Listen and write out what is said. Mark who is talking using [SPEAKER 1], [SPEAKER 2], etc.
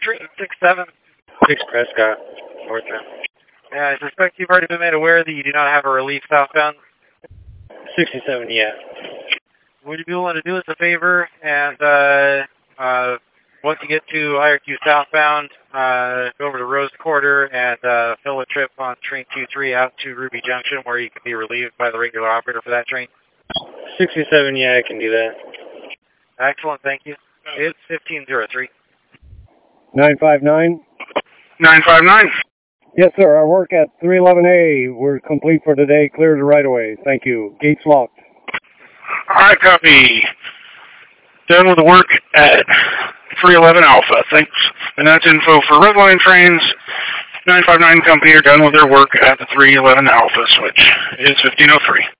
[SPEAKER 1] 367.
[SPEAKER 2] 6 Prescott, northbound.
[SPEAKER 1] Yeah, I suspect you've already been made aware that you do not have a relief southbound.
[SPEAKER 2] 67, yeah.
[SPEAKER 1] Would you be willing to do us a favor and once you get to IRQ southbound, go over to Rose Quarter and fill a trip on train 23 out to Ruby Junction where you can be relieved by the regular operator for that train?
[SPEAKER 2] 67, yeah, I can do that.
[SPEAKER 1] Excellent, thank you. It's 1503.
[SPEAKER 3] 959?
[SPEAKER 4] 959.
[SPEAKER 3] Yes, sir. Our work at 311A. We're complete for today. Clear the right of way. Thank you. Gates locked.
[SPEAKER 4] Alright, copy. Done with the work at 311 Alpha. Thanks. And that's info for Redline trains. 959 company are done with their work at the 311 Alpha switch. It's 1503.